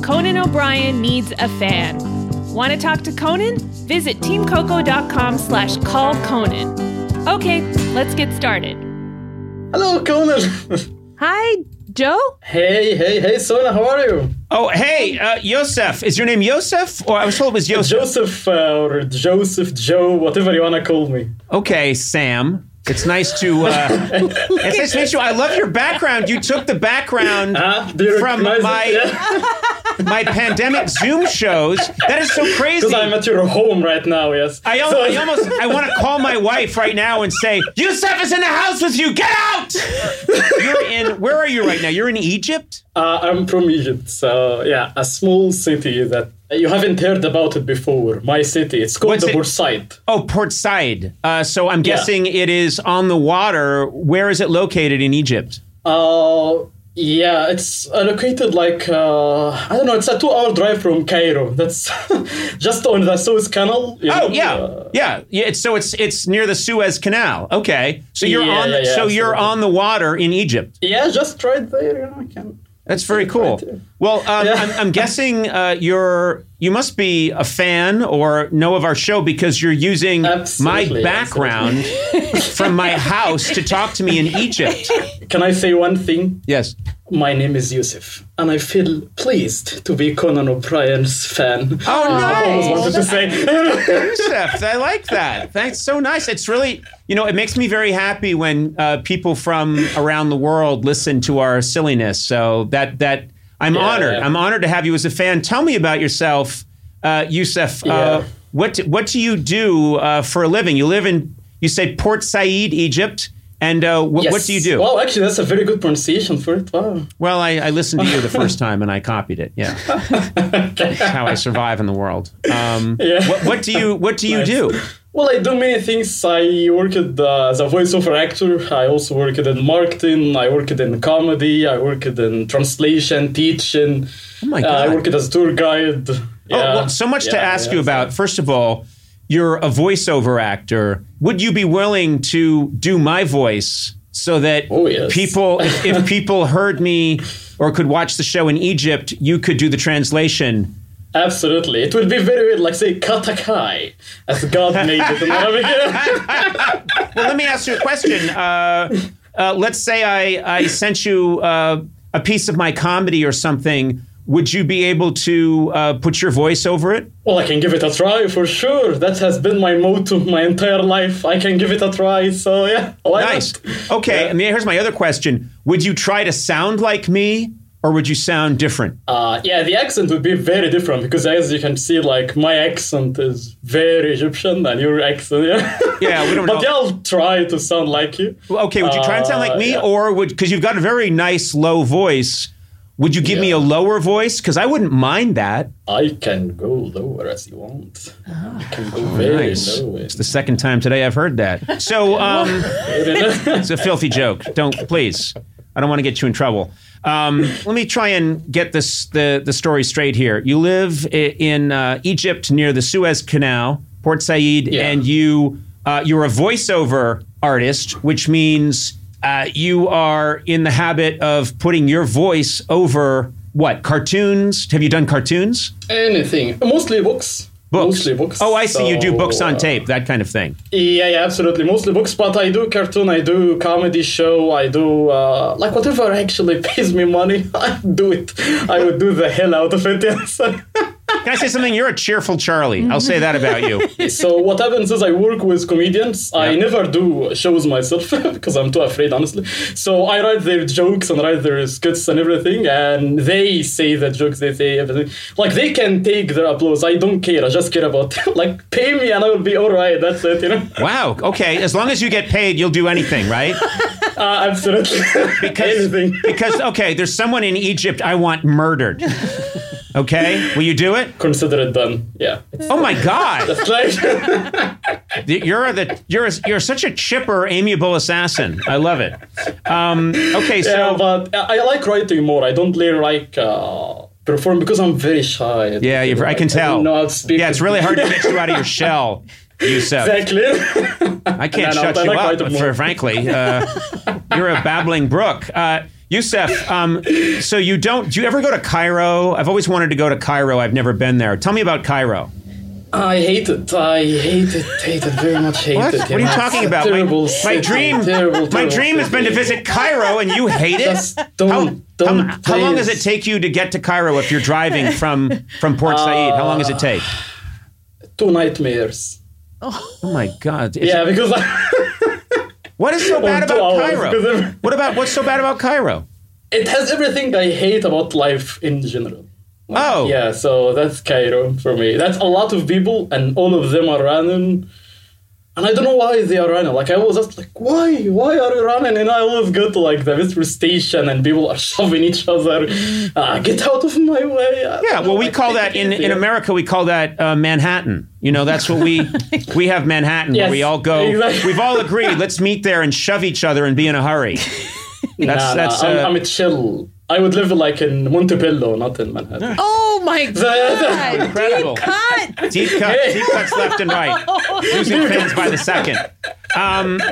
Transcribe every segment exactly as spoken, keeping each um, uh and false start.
Conan O'Brien Needs a Fan. Want to talk to Conan? Visit teamcoco.com slash call Conan. Okay, let's get started. Hello, Conan. Hi, Joe? Hey, hey, hey, Sona, how are you? Oh, hey, uh, Yosef. Is your name Yosef? Or I was told it was Yosef. Joseph, uh, or Joseph, Joe, whatever you want to call me. Okay, Sam. It's nice to, uh, it's nice to meet you. I love your background. You took the background uh, from my, yeah. my pandemic Zoom shows. That is so crazy. Because I'm at your home right now, yes. I, al- so, I almost, I want to call my wife right now and say, Yosef is in the house with you, get out! You're in, where are you right now? You're in Egypt? Uh, I'm from Egypt, so yeah, a small city that you haven't heard about it before. My city, it's called What's the it? Port Said. Oh, Port Said. Uh, so I'm Yeah. guessing it is on the water. Where is it located in Egypt? Uh, yeah, it's uh, located like, uh, I don't know, it's a two-hour drive from Cairo. That's just on the Suez Canal. You Oh know? yeah, Uh, yeah, yeah. It's, so it's it's near the Suez Canal. Okay, so you're Yeah, on. yeah, The, yeah, so you're absolutely. on the water in Egypt. yeah, just right there, you know, I can... That's very Right cool. there. Well, um, Yeah. I'm, I'm guessing uh, you're you must be a fan or know of our show because you're using Absolutely, my background from my house to talk to me in Egypt. Can I say one thing? Yes. My name is Yusuf, and I feel pleased to be Conan O'Brien's fan. Oh, I've always wanted to say. Yusuf, I like that. That's so nice. It's really, you know, it makes me very happy when uh, people from around the world listen to our silliness. So that that I'm Yeah, honored. yeah. I'm honored to have you as a fan. Tell me about yourself, uh, Yusuf. Yeah. Uh, what what do you do uh, for a living? You live in, you say Port Said, Egypt. And uh, wh- Yes. what do you do? Well, actually, that's a very good pronunciation for it. Wow. Well, I, I listened to you the first time and I copied it. Yeah, that's how I survive in the world. Um, Yeah. what, what do you What do you Nice. do? Well, I do many things. I worked uh, as a voiceover actor. I also worked in marketing. I worked in comedy. I worked in translation, teaching. Oh my Uh, I God. worked as a tour guide. Oh, Yeah. well, so much to Yeah, ask yeah, you so- about. First of all, you're a voiceover actor. Would you be willing to do my voice so that Oh, yes. people, if, if people heard me or could watch the show in Egypt, you could do the translation? Absolutely. It would be very weird, like say Katakai, as God made it in Arabic. Well, let me ask you a question. Uh, uh, let's say I, I sent you uh, a piece of my comedy or something. Would you be able to uh, put your voice over it? Well, I can give it a try for sure. That has been my motto my entire life. I can give it a try. So yeah, why Nice. not? Okay, Yeah. and here's my other question. Would you try to sound like me or would you sound different? Uh, yeah, the accent would be very different because as you can see, like my accent is very Egyptian and your accent, yeah. Yeah, we don't But know. yeah, I'll try to sound like you. Well, okay, would you try and sound like Uh, me yeah. or would, because you've got a very nice low voice, would you give me Yeah. a lower voice? Because I wouldn't mind that. I can go lower as you want. I can go very Nice. low. It's the second time today I've heard that. So, um, it's a filthy joke. Don't, please. I don't want to get you in trouble. Um, let me try and get this the, the story straight here. You live i- in uh, Egypt near the Suez Canal, Port Said, Yeah. and you uh, you're a voiceover artist, which means uh, you are in the habit of putting your voice over what? Cartoons? Have you done cartoons? Anything. Mostly books. Books. Mostly books. Oh, I see. You do So, books on uh, tape, that kind of thing. Yeah, yeah, absolutely. Mostly books, but I do cartoon, I do comedy show, I do, uh, like, whatever actually pays me money, I do it. I would do the hell out of it, yes. Can I say something? You're a cheerful Charlie. I'll say that about you. So what happens is I work with comedians. I Yeah. never do shows myself because I'm too afraid, honestly. So I write their jokes and write their skits and everything, and they say the jokes, they say everything. Like, they can take their applause. I don't care. I just care about, like, pay me and I will be all right. That's it, you know? Wow. Okay. As long as you get paid, you'll do anything, right? Uh, absolutely. Because, Anything. because okay, there's someone in Egypt I want murdered. Okay? Will you do it? Consider it done. Yeah. Oh my God. That's like... You're the you're a, you're such a chipper, amiable assassin. I love it. Um, okay, so Yeah, but I I like writing more. I don't really like uh, perform because I'm very shy. yeah, you've, I can I tell. don't know how to speak. Yeah, it's really hard to get you out of your shell, Yusuf. Exactly. I can't No, no, shut I you like up, writing for, more. frankly. Uh, you're a babbling brook. Uh, Youssef, um, so you don't, do you ever go to Cairo? I've always wanted to go to Cairo. I've never been there. Tell me about Cairo. I hate it. I hate it. Hate it very much. Hate What? it. What are you know, talking it's a about? My, terrible my city, dream, terrible, my terrible dream has been to city. visit Cairo, and you hate it. Just don't, how, don't. how, how long does it please. take you to get to Cairo if you're driving from from Port Said? How long does it take? Two nightmares. Oh my God! It's- Yeah, because I, what is so bad two about hours, Cairo? because every- What about what's so bad about Cairo? it has everything I hate about life in general. Oh, Yeah, so that's Cairo for me. That's a lot of people, and all of them are running. And I don't know why they are running. Like, I was just like, why? Why are you running? And I always go to, like, the metro station, and people are shoving each other. Uh, get out of my way. I yeah. don't Well, know, we like, call take that it in easy. in America. We call that uh, Manhattan. You know, that's what we we have Manhattan, where Yes, we all go. exactly. We've all agreed. Let's meet there and shove each other and be in a hurry. That's Nah, that's. nah, Uh, I'm, I'm a chill. I would live, like, in Montebello, not in Manhattan. Oh my God! Incredible. Deep cut. Deep cut, deep cuts left and right. Losing fans by the second. Um,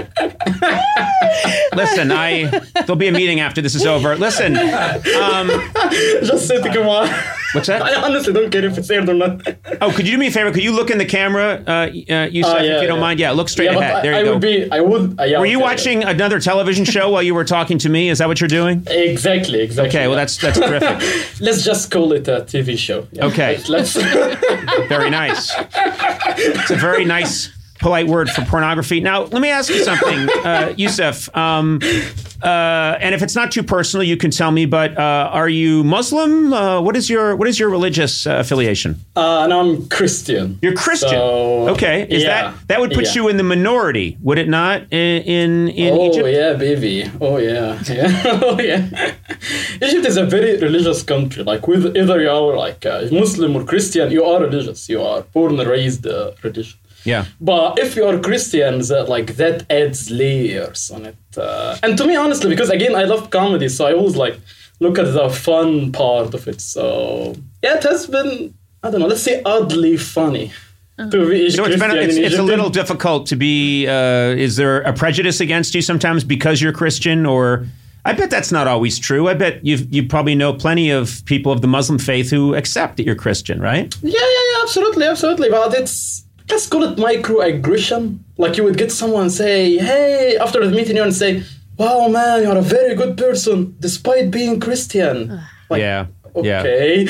listen, I there'll be a meeting after this is over. Listen, um, Just say to come on. what's that? I honestly don't care if it's aired or not. Oh, could you do me a favor? Could you look in the camera, uh, uh, Youssef, Uh, if yeah, you don't yeah. mind? Yeah, look straight Yeah, but ahead. I, There I you go. would be. I would. Uh, yeah, Were you okay, watching another television show while you were talking to me? Is that what you're doing? Exactly. Exactly. Okay, well that's that's terrific. Let's just call it a T V show. Yeah. Okay. Let's. Very nice. It's a very nice, polite word for pornography. Now, let me ask you something, uh, Youssef. Um, uh, and if it's not too personal, you can tell me. But uh, are you Muslim? Uh, what is your what is your religious uh, affiliation? uh, and I'm Christian. You're Christian. So, Okay. Is yeah, that that would put yeah. you in the minority? Would it not in in, in Oh Egypt? yeah, baby. Oh yeah, yeah. Oh yeah. Egypt is a very religious country. Like, with either you are like uh, Muslim or Christian, you are religious. You are born and raised uh, religious. Yeah. But if you are Christians, uh, like, that adds layers on it. Uh, and to me, honestly, because again, I love comedy, so I always like look at the fun part of it. So yeah, it has been, I don't know, let's say oddly funny to be So it's, Christian been, it's, in it's a Egypt. little difficult to be. Uh, is there a prejudice against you sometimes because you're Christian, or I bet that's not always true. I bet you you probably know plenty of people of the Muslim faith who accept that you're Christian, right? Yeah, yeah, yeah, absolutely, absolutely. But it's, let's call it microaggression. Like, you would get someone say, hey, after the meeting, you and say, wow, man, you're a very good person despite being Christian. Like, yeah. Yeah. okay.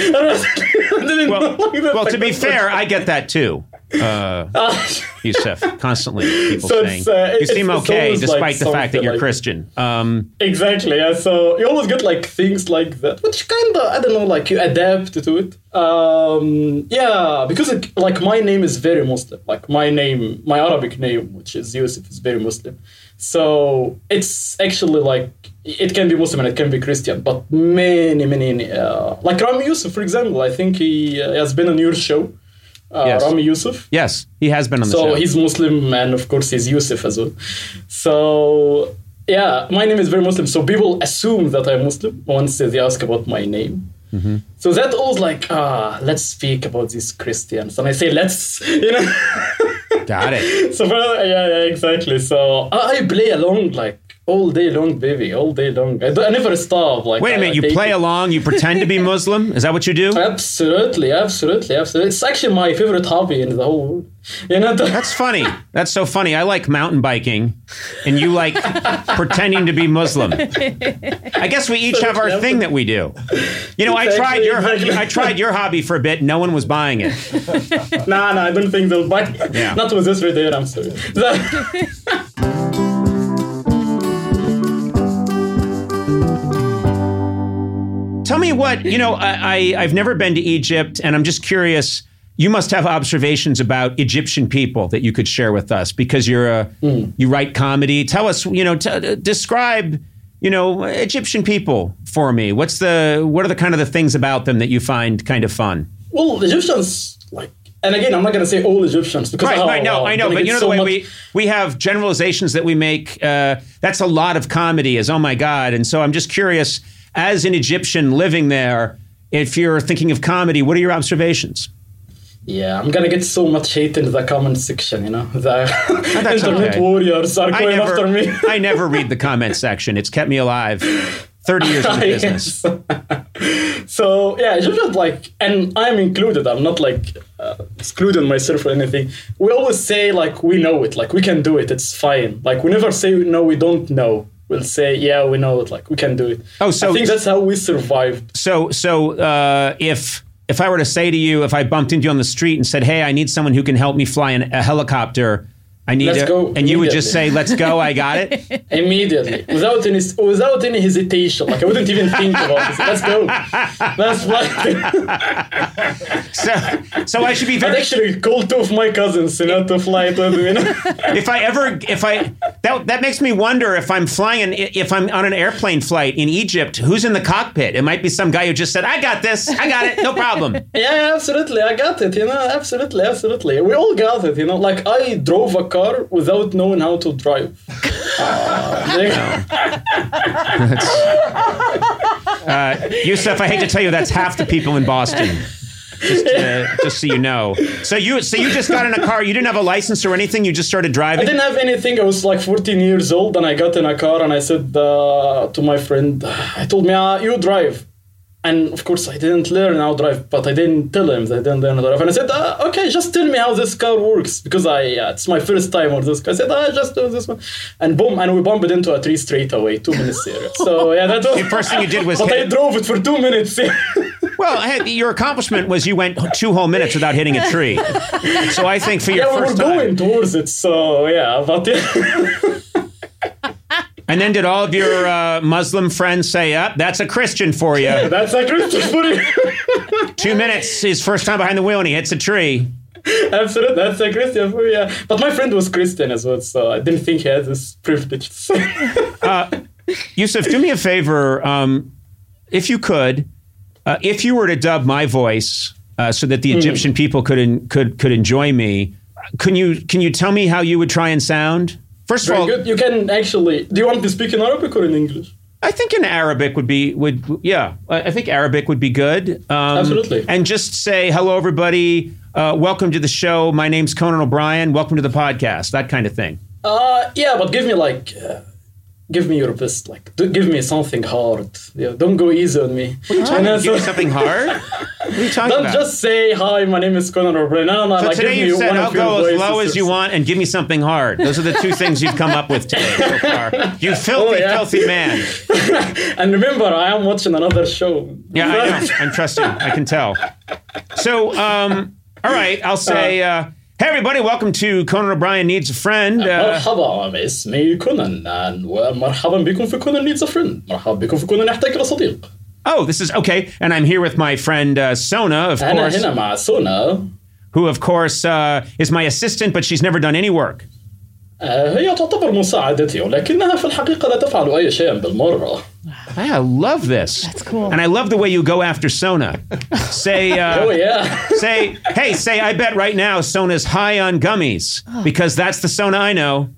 I didn't Well, know that, well, like, to be that's fair, I get that too. Uh, Youssef, constantly people So saying it's, uh, you it's- seem it's okay always despite like the fact that something you're like- Christian. Um, Exactly, yeah. So you always get like things like that, which kind of, I don't know, like you adapt to it. Um, yeah, because it, like my name is very Muslim. Like my name, my Arabic name, which is Yusuf, is very Muslim. So it's actually like, it can be Muslim and it can be Christian, but many, many, uh, like Rami Yusuf, for example, I think he uh, has been on your show. Uh, Yes. Rami Yusuf. yes, he has been on the So show. he's Muslim, and of course he's Yusuf as well. So yeah, my name is very Muslim. So people assume that I'm Muslim once they ask about my name. Mm-hmm. So that always like, ah, let's speak about these Christians, and I say let's, you know. Got it. So yeah, yeah, exactly. So I, I play along like all day long, baby, all day long. I, do, I never stop. Like, Wait a I- minute, I you take play it- along, you pretend to be Muslim? Is that what you do? Absolutely, absolutely, absolutely. It's actually my favorite hobby in the whole world. You know. That's funny. That's so funny. I like mountain biking, and you like pretending to be Muslim. I guess we each have our thing that we do. You know, I tried your Exactly. I tried your hobby for a bit. No one was buying it. Nah, nah, I don't think they'll buy. Yeah. Not with this right there, I'm sorry. Tell me what you know. I, I I've never been to Egypt, and I'm just curious. You must have observations about Egyptian people that you could share with us because you're a Mm. you write comedy. Tell us, you know, t- describe, you know, Egyptian people for me. What's the what are the kind of the things about them that you find kind of fun? Well, Egyptians, like, and again, I'm not going to say all Egyptians because Right, oh, right, no, wow, I know, I'm but gonna you know get the so way much- we we have generalizations that we make. Uh, that's a lot of comedy. Is oh my god, and so I'm just curious. As an Egyptian living there, if you're thinking of comedy, what are your observations? Yeah, I'm gonna get so much hate in the comment section. You know, the that's internet okay. warriors are I going never, after me. I never read the comment section. It's kept me alive thirty years in the business. So yeah, just like, and I'm included. I'm not like uh, excluding myself or anything. We always say like we know it, like we can do it. It's fine. Like we never say no, we don't know. We'll say yeah, we know it. Like we can do it. Oh, so I think that's how we survived. So so uh, if if I were to say to you, if I bumped into you on the street and said, "Hey, I need someone who can help me fly an, a helicopter," I need Let's to, go and you would just say, "Let's go, I got it." Immediately, without any without any hesitation. Like I wouldn't even think about it. Let's go. That's like. So, so I should be I'd very. actually call two of my cousins, you know, to fly with me. You know? If I ever, if I that that makes me wonder if I'm flying, an, if I'm on an airplane flight in Egypt, who's in the cockpit? It might be some guy who just said, "I got this, I got it, no problem." Yeah, absolutely. I got it. You know, absolutely, absolutely. We all got it. You know, like I drove a car without knowing how to drive. Uh, Yusuf, I hate to tell you, that's half the people in Boston. Just, uh, just so you know. So you, so you just got in a car. You didn't have a license or anything. You just started I driving. didn't have anything. I was like fourteen years old, and I got in a car, and I said uh, to my friend, I told me, uh, "You drive." And of course, I didn't learn how to drive, but I didn't tell him that I didn't learn how to drive. And I said, uh, okay, just tell me how this car works, because I uh, it's my first time on this car. I said, ah, just do this one. And boom, and we bumped into a tree straight away, two minutes there. So yeah, that was... The first thing you did was But hit- I drove it for two minutes. Well, hey, your accomplishment was you went two whole minutes without hitting a tree. So I think for your Yeah, we were first time. going towards it, so yeah, but yeah. And then did all of your uh, Muslim friends say, up, that's a Christian for you. That's a Christian for you. Two minutes, his first time behind the wheel, and he hits a tree. Absolutely, that's a Christian for you. Yeah. But my friend was Christian as well, so I didn't think he had this privilege. uh, Yusuf, do me a favor, um, if you could, uh, if you were to dub my voice uh, so that the Egyptian mm. people could en- could could enjoy me, can you can you tell me how you would try and sound? First Very of all, good. You can actually. Do you want to speak in Arabic or in English? I think in Arabic would be would yeah. I think Arabic would be good. Um, Absolutely. And just say hello, everybody. Uh, welcome to the show. My name's Conan O'Brien. Welcome to the podcast. That kind of thing. Uh, yeah, but give me like, uh, give me your best. Like, do, give me something hard. Yeah, don't go easy on me. What are you talking about? Give me something hard? What are you talking Don't about? just say hi. My name is Conan O'Brien. No, no, So like, today give me you said one I'll of your go as low voices as you or want and give me something hard. Those are the two things you've come up with today so far. You filthy, Oh, yeah. filthy man. And remember, I am watching another show. Yeah, I know. I'm trusting. I can tell. So, um, all right, I'll say, uh, hey, everybody, welcome to Conan O'Brien Needs a Friend. Uh, مرحبا اسمي كونان ومرحبا بكم في كونان Needs a Friend. مرحبا بكم في كونان يحتاج إلى صديق. oh, this is okay. And I'm here with my friend uh, Sona, of أنا course, هنا مع سونا. who, of course, uh, is my assistant, but she's never done any work. هي تعتبر مساعدتي ولكنها في الحقيقة لا تفعل أي شيء بالمرة. I love this. That's cool. And I love the way you go after Sona. Say, uh, Oh yeah. say, hey, say, I bet right now Sona's high on gummies because that's the Sona I know.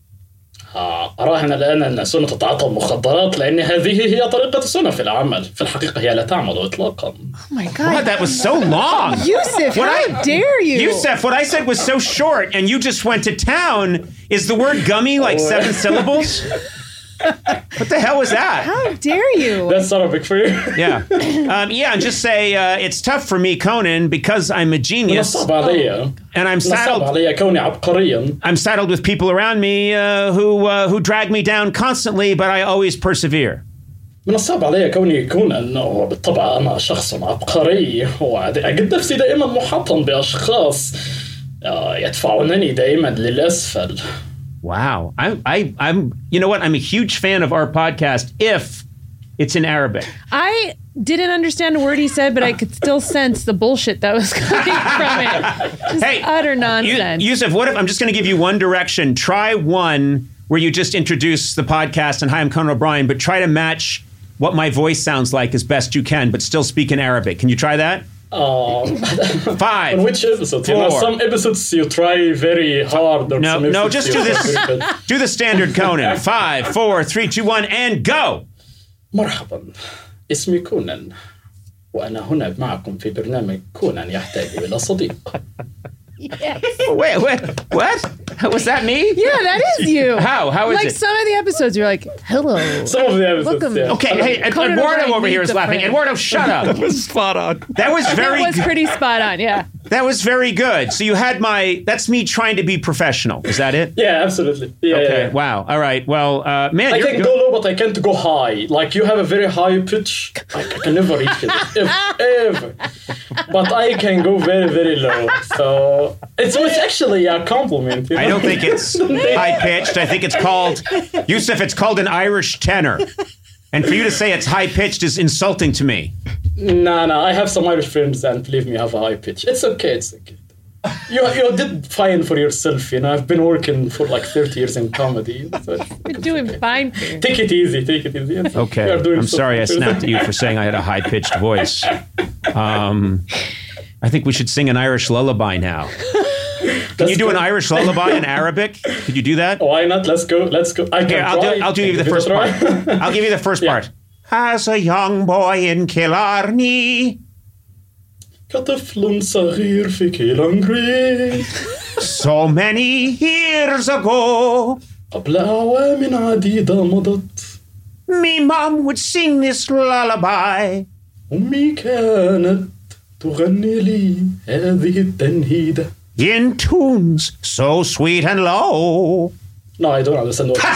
أراهن الآن أن سونا تتعاطى مخدرات لأن هذه هي طريقة سونا في العمل. في الحقيقة هي لا تعمل إطلاقا. Oh my God, God. that was so long. Yusuf, What how I- dare you? Yusuf, what I said was so short, and you just went to town. Is the word gummy like Oh. seven syllables? What the hell was that? How dare you? That's Arabic for you. Yeah. Um, yeah, and just say uh, it's tough for me, Conan, because I'm a من genius, الصعب علي. and I'm من الصعب saddled. علي كوني عبقريا. I'm saddled with people around me uh, who uh, who drag me down constantly, but I always persevere. من الصعب علي كوني كونان وبالطبع أنا شخص عبقري وأجد نفسي دائما محاطا بأشخاص يدفعونني دائما للأسفل. Wow. I, I, I'm, you know what? I'm a huge fan of our podcast if it's in Arabic. I didn't understand a word he said, but I could still sense the bullshit that was coming from it. Just Hey, utter nonsense. You, Yusuf, what if I'm just going to give you one direction? Try one where you just introduce the podcast and hi, I'm Conan O'Brien, but try to match what my voice sounds like as best you can, but still speak in Arabic. Can you try that? Uh, Five. on which episode? You know, Four. some episodes you try very hard. Or No, some no, episodes just you do try this. very bad. Do the standard Conan. Five, four, three, two, one, and go. مرحبا اسمي كونان وأنا هنا معكم في برنامج كونان يحتاج إلى صديق. Yes. Wait, wait, what? Was that me? Yeah, that is you. How? How is like it? some of the episodes, you're like, hello. Some of the episodes, Welcome. yeah. Okay, hey, Ed- Conan Eduardo O'Brien over here meets is a laughing. friend. Eduardo, shut up. That was spot on. That was very That was good. pretty spot on, yeah. That was very good. So you had my, that's me trying to be professional. Is that it? Yeah, absolutely. Yeah, Okay, yeah, yeah. wow. All right. Well, uh, man, I you're can good. go low, but I can't go high. Like, you have a very high pitch. Like, I can never reach it. If, ever. But I can go very, very low. So, it's, it's actually a compliment. You know? I don't think it's high pitched. I think it's called, Yusuf, it's called an Irish tenor. And for you to say it's high pitched is insulting to me. Nah, nah. I have some Irish friends and believe me, have a high pitch. It's okay, it's okay. You, you did fine for yourself, you know. I've been working for like thirty years in comedy. So it's, You're it's doing okay. fine for you. Take it easy, take it easy. It's- Okay. you are doing I'm so sorry I good. snapped at you for saying I had a high pitched voice. Um, I think we should sing an Irish lullaby now. Can you do an Irish lullaby in Arabic? Could you do that? Why not? Let's go. Let's go. I can Here, I'll, try. do, I'll do Can you the give it first a try? part. I'll give you the first Yeah. part. As a young boy in Killarney, كطفل صغير في كيلانغري so many years ago, قبل أعوام عديدة مضت me mom would sing this lullaby. أمي كانت تغني لي هذه التنهيدة. In tunes so sweet and low. No, I don't understand what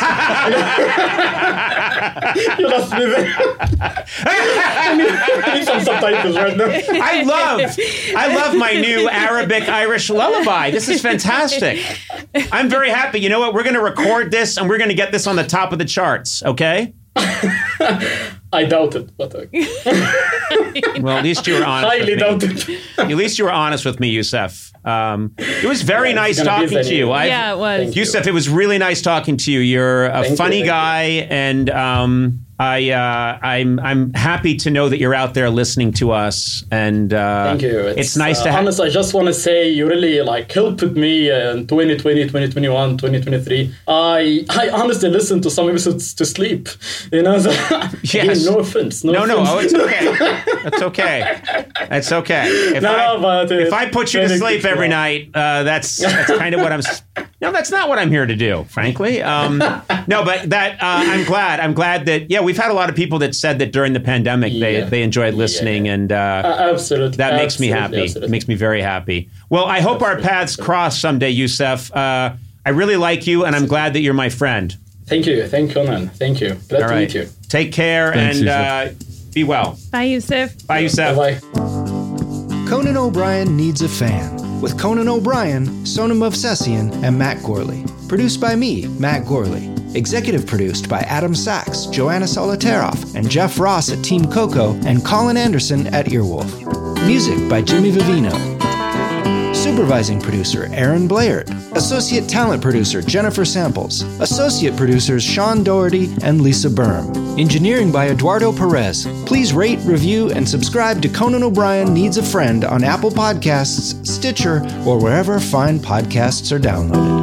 you lost me there. I need, I need some subtitles right now. I love, I love my new Arabic Irish lullaby. This is fantastic. I'm very happy. You know what? We're going to record this and we're going to get this on the top of the charts. Okay. I doubt it, but okay. Well, at least you were honest. Highly with doubt me. it. At least you were honest with me, Yusuf. Um, it was very Yeah, nice it's gonna be talking to you. Zenny. I've- Yeah, it was. Thank you. Yusuf, it was really nice talking to you. You're a Thank you, funny thank you. guy, and um, I, uh, I'm, I'm happy to know that you're out there listening to us. And uh, Thank you. It's, nice uh, to have. Honestly, I just want to say you really like helped me uh, in twenty twenty, twenty twenty-one, twenty twenty-three. I I honestly listened to some episodes to sleep. You know, so, again, Yes. no offense. No, No, no, oh, offense. it's okay. It's okay. It's okay. If No, I, no, but, uh, if I put you to very sleep good every job. night, uh, that's that's kind of what I'm. s- No, that's not what I'm here to do, frankly. Um, no, but that uh, I'm glad. I'm glad that yeah, we've had a lot of people that said that during the pandemic they Yeah. they enjoyed listening, Yeah. and uh, Uh, absolutely. that makes me absolutely, happy. absolutely. It makes me very happy. Well, I hope our paths cross someday, Yusuf. Uh, I really like you, and I'm glad that you're my friend. Thank you. Thank you, Conan. Thank you. Glad All to right. meet you. Take care Thanks, and Yusuf. uh, be well. Bye, Yusuf. Bye, Yusuf. Bye-bye. Conan O'Brien Needs a Fan, with Conan O'Brien, Sonam Movsesian, and Matt Gorley. Produced by me, Matt Gorley. Executive produced by Adam Sachs, Joanna Solitaroff, and Jeff Ross at Team Coco, and Colin Anderson at Earwolf. Music by Jimmy Vivino. Supervising producer Aaron Blair. Associate talent producer Jennifer Samples. Associate producers Sean Doherty and Lisa Berm. Engineering by Eduardo Perez. Please rate, review, and subscribe to Conan O'Brien Needs a Friend on Apple Podcasts, Stitcher, or wherever fine podcasts are downloaded.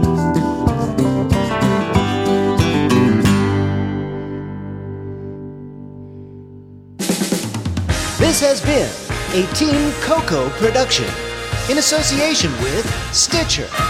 This has been a Team Coco production in association with Stitcher.